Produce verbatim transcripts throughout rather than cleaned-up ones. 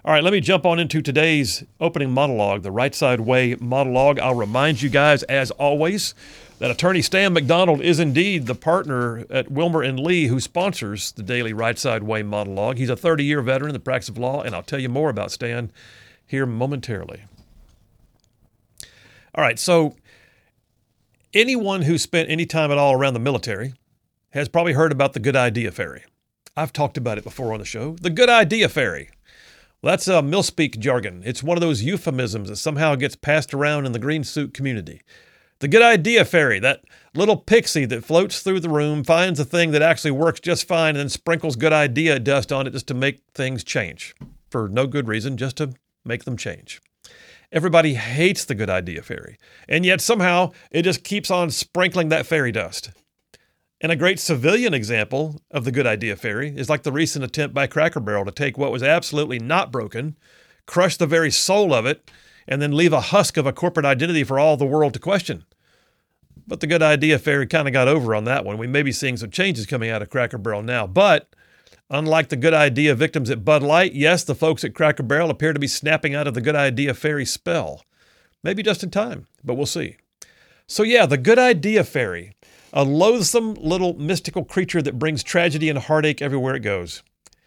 All right, let me jump on into today's opening monologue, the Right Side Way monologue. I'll remind you guys, as always, that attorney Stan McDonald is indeed the partner at Wilmer and Lee who sponsors the daily Right Side Way monologue. He's a thirty-year veteran in the practice of law, and I'll tell you more about Stan here momentarily. All right, so anyone who spent any time at all around the military has probably heard about the Good Idea Ferry. I've talked about it before on the show. The Good Idea Ferry. Well, that's uh, mil-speak jargon. It's one of those euphemisms that somehow gets passed around in the green suit community. The Good Idea Fairy, that little pixie that floats through the room, finds a thing that actually works just fine, and then sprinkles good idea dust on it just to make things change. For no good reason, just to make them change. Everybody hates the Good Idea Fairy, and yet somehow it just keeps on sprinkling that fairy dust. And a great civilian example of the Good Idea Fairy is like the recent attempt by Cracker Barrel to take what was absolutely not broken, crush the very soul of it, and then leave a husk of a corporate identity for all the world to question. But the Good Idea Fairy kind of got over on that one. We may be seeing some changes coming out of Cracker Barrel now. But unlike the Good Idea victims at Bud Light, yes, the folks at Cracker Barrel appear to be snapping out of the Good Idea Fairy spell. Maybe just in time, but we'll see. So yeah, the Good Idea Fairy, a loathsome little mystical creature that brings tragedy and heartache everywhere it goes.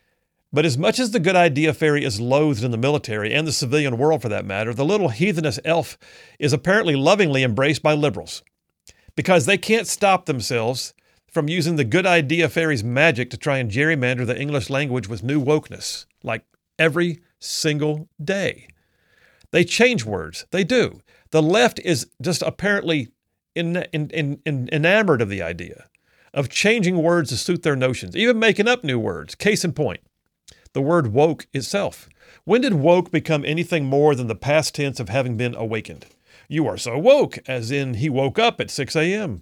But as much as the Good Idea Fairy is loathed in the military and the civilian world for that matter, the little heathenous elf is apparently lovingly embraced by liberals because they can't stop themselves from using the Good Idea Fairy's magic to try and gerrymander the English language with new wokeness, like every single day. They change words. They do. The left is just apparently in, in, in, in, enamored of the idea of changing words to suit their notions, even making up new words. Case in point, the word woke itself. When did woke become anything more than the past tense of having been awakened? You are so woke, as in he woke up at six a.m.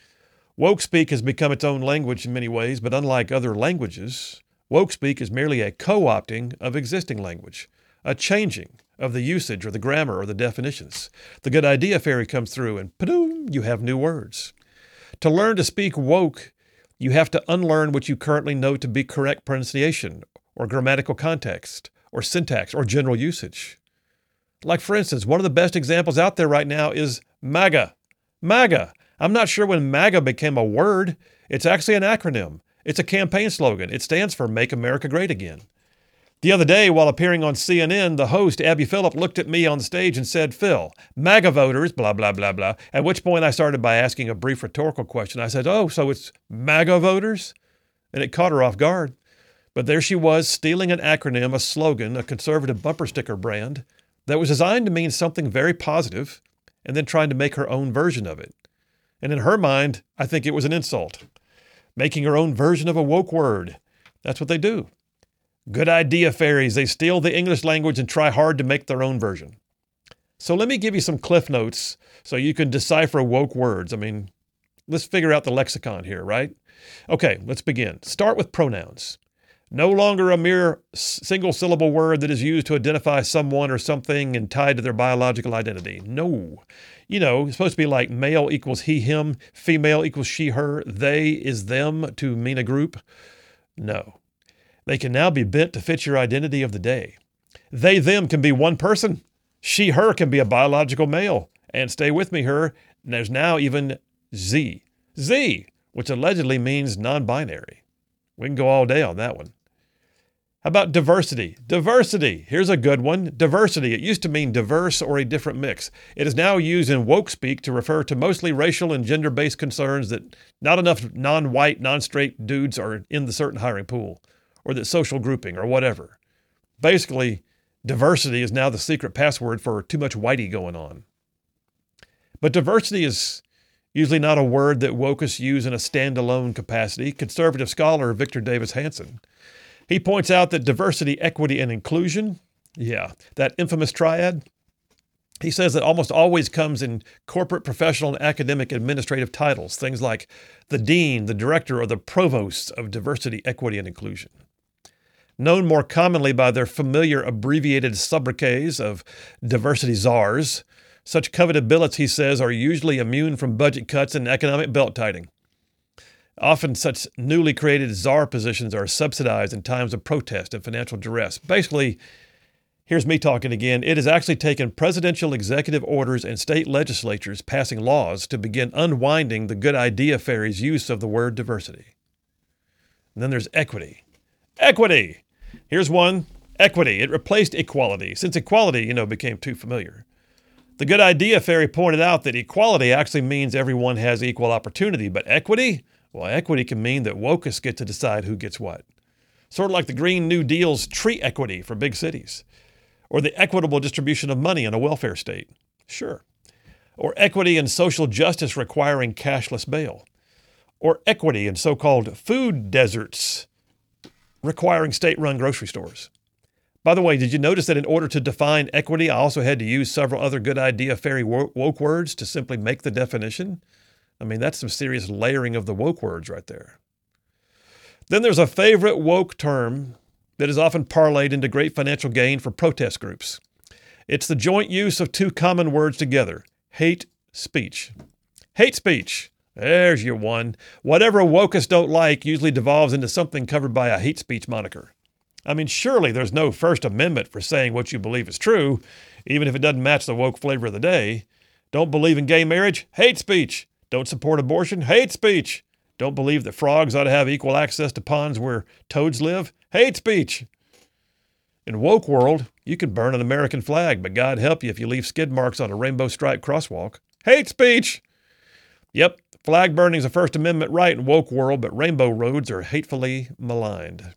Woke speak has become its own language in many ways, but unlike other languages, woke speak is merely a co-opting of existing language, a changing of the usage or the grammar or the definitions. The Good Idea Fairy comes through and pa-doom, you have new words. To learn to speak woke, you have to unlearn what you currently know to be correct pronunciation or grammatical context or syntax or general usage. Like, for instance, one of the best examples out there right now is MAGA. MAGA. I'm not sure when MAGA became a word. It's actually an acronym. It's a campaign slogan. It stands for Make America Great Again. The other day, while appearing on C N N, the host, Abby Phillip, looked at me on stage and said, Phil, MAGA voters, blah, blah, blah, blah. At which point I started by asking a brief rhetorical question. I said, oh, so it's MAGA voters? And it caught her off guard. But there she was, stealing an acronym, a slogan, a conservative bumper sticker brand that was designed to mean something very positive, and then trying to make her own version of it. And in her mind, I think it was an insult. Making her own version of a woke word. That's what they do. Good Idea Fairies. They steal the English language and try hard to make their own version. So let me give you some cliff notes so you can decipher woke words. I mean, let's figure out the lexicon here, right? Okay, let's begin. Start with pronouns. No longer a mere single-syllable word that is used to identify someone or something and tied to their biological identity. No. You know, it's supposed to be like male equals he, him, female equals she, her, they is them to mean a group. No. They can now be bent to fit your identity of the day. They, them can be one person. She, her can be a biological male. And stay with me, her, and there's now even Z. Z, which allegedly means non-binary. We can go all day on that one. How about diversity? Diversity. Here's a good one. Diversity. It used to mean diverse or a different mix. It is now used in woke speak to refer to mostly racial and gender-based concerns that not enough non-white, non-straight dudes are in the certain hiring pool, or that social grouping or whatever. Basically, diversity is now the secret password for too much whitey going on. But diversity is usually not a word that wokeists use in a standalone capacity. Conservative scholar Victor Davis Hanson, he points out that diversity, equity, and inclusion, yeah, that infamous triad, he says that almost always comes in corporate, professional, and academic administrative titles, things like the dean, the director, or the provost of diversity, equity, and inclusion. Known more commonly by their familiar abbreviated sobriquets of diversity czars, such coveted billets, he says, are usually immune from budget cuts and economic belt-tightening. Often such newly created czar positions are subsidized in times of protest and financial duress. Basically, Here's me talking again. It has actually taken presidential executive orders and state legislatures passing laws to begin unwinding the good idea fairy's use of the word diversity. And then there's equity. Equity! Here's one. Equity. It replaced equality, since equality, you know, became too familiar. The good idea fairy pointed out that equality actually means everyone has equal opportunity, but equity? Well, equity can mean that wokeists get to decide who gets what. Sort of like the Green New Deal's tree equity for big cities. Or the equitable distribution of money in a welfare state. Sure. Or equity in social justice requiring cashless bail. Or equity in so-called food deserts requiring state-run grocery stores. By the way, did you notice that in order to define equity, I also had to use several other good idea fairy woke words to simply make the definition? I mean, that's some serious layering of the woke words right there. Then there's a favorite woke term that is often parlayed into great financial gain for protest groups. It's the joint use of two common words together, hate speech. Hate speech. There's your one. Whatever wokeists don't like usually devolves into something covered by a hate speech moniker. I mean, surely there's no First Amendment for saying what you believe is true, even if it doesn't match the woke flavor of the day. Don't believe in gay marriage? Hate speech. Don't support abortion? Hate speech. Don't believe that frogs ought to have equal access to ponds where toads live? Hate speech. In woke world, you can burn an American flag, but God help you if you leave skid marks on a rainbow striped crosswalk. Hate speech. Yep, flag burning is a First Amendment right in woke world, but rainbow roads are hatefully maligned.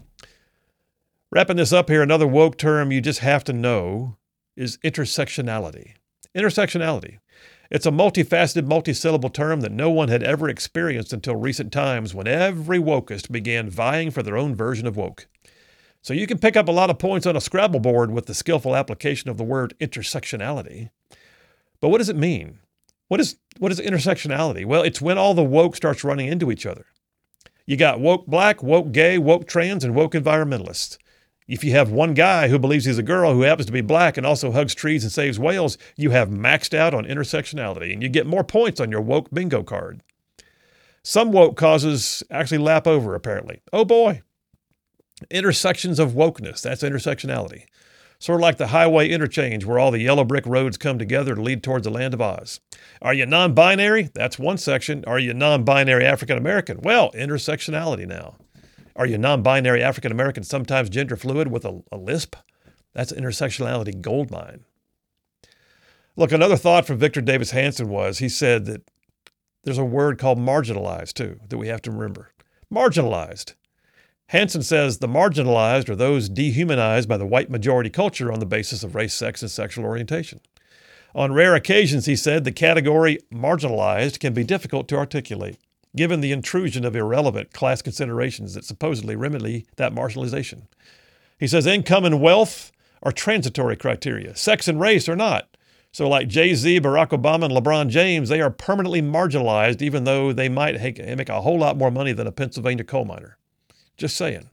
Wrapping this up here, another woke term you just have to know is intersectionality. Intersectionality. It's a multifaceted, multisyllable term that no one had ever experienced until recent times when every wokeist began vying for their own version of woke. So you can pick up a lot of points on a Scrabble board with the skillful application of the word intersectionality. But what does it mean? What is, what is intersectionality? Well, it's when all the woke starts running into each other. You got woke black, woke gay, woke trans, and woke environmentalists. If you have one guy who believes he's a girl who happens to be black and also hugs trees and saves whales, you have maxed out on intersectionality, and you get more points on your woke bingo card. Some woke causes actually lap over, apparently. Oh boy. Intersections of wokeness, that's intersectionality. Sort of like the highway interchange where all the yellow brick roads come together to lead towards the land of Oz. Are you non-binary? That's one section. Are you non-binary African-American? Well, intersectionality now. Are you non-binary African-American, sometimes gender fluid with a, a lisp? That's intersectionality goldmine. Look, another thought from Victor Davis Hanson was, he said that there's a word called marginalized, too, that we have to remember. Marginalized. Hanson says the marginalized are those dehumanized by the white majority culture on the basis of race, sex, and sexual orientation. On rare occasions, he said, the category marginalized can be difficult to articulate, given the intrusion of irrelevant class considerations that supposedly remedy that marginalization. He says income and wealth are transitory criteria. Sex and race are not. So like Jay-Z, Barack Obama, and LeBron James, they are permanently marginalized even though they might make a whole lot more money than a Pennsylvania coal miner. Just saying.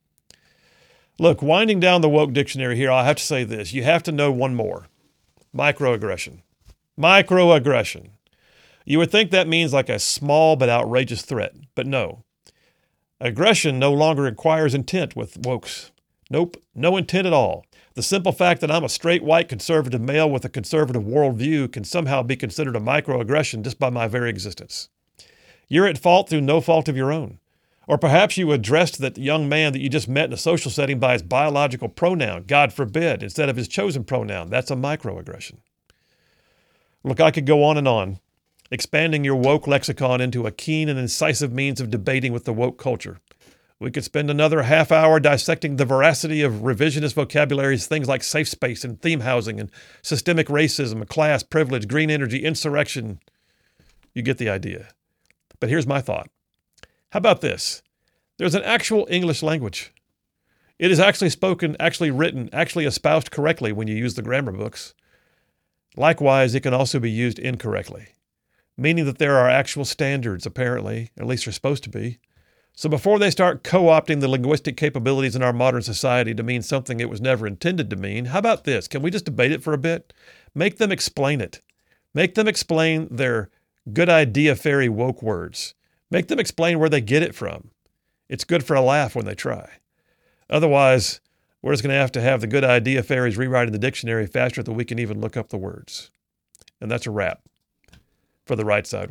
Look, winding down the woke dictionary here, I have to say this. You have to know one more. Microaggression. Microaggression. You would think that means like a small but outrageous threat, but no. Aggression no longer requires intent with wokes. Nope, no intent at all. The simple fact that I'm a straight white conservative male with a conservative worldview can somehow be considered a microaggression just by my very existence. You're at fault through no fault of your own. Or perhaps you addressed that young man that you just met in a social setting by his biological pronoun, God forbid, instead of his chosen pronoun. That's a microaggression. Look, I could go on and on, expanding your woke lexicon into a keen and incisive means of debating with the woke culture. We could spend another half hour dissecting the veracity of revisionist vocabularies, things like safe space and theme housing and systemic racism, class, privilege, green energy, insurrection. You get the idea. But here's my thought. How about this? There's an actual English language. It is actually spoken, actually written, actually espoused correctly when you use the grammar books. Likewise, it can also be used incorrectly, meaning that there are actual standards, apparently, at least they're supposed to be. So before they start co-opting the linguistic capabilities in our modern society to mean something it was never intended to mean, how about this? Can we just debate it for a bit? Make them explain it. Make them explain their good idea fairy woke words. Make them explain where they get it from. It's good for a laugh when they try. Otherwise, We're just going to have to have the good idea fairies rewriting the dictionary faster than we can even look up the words. And that's a wrap for the Right Side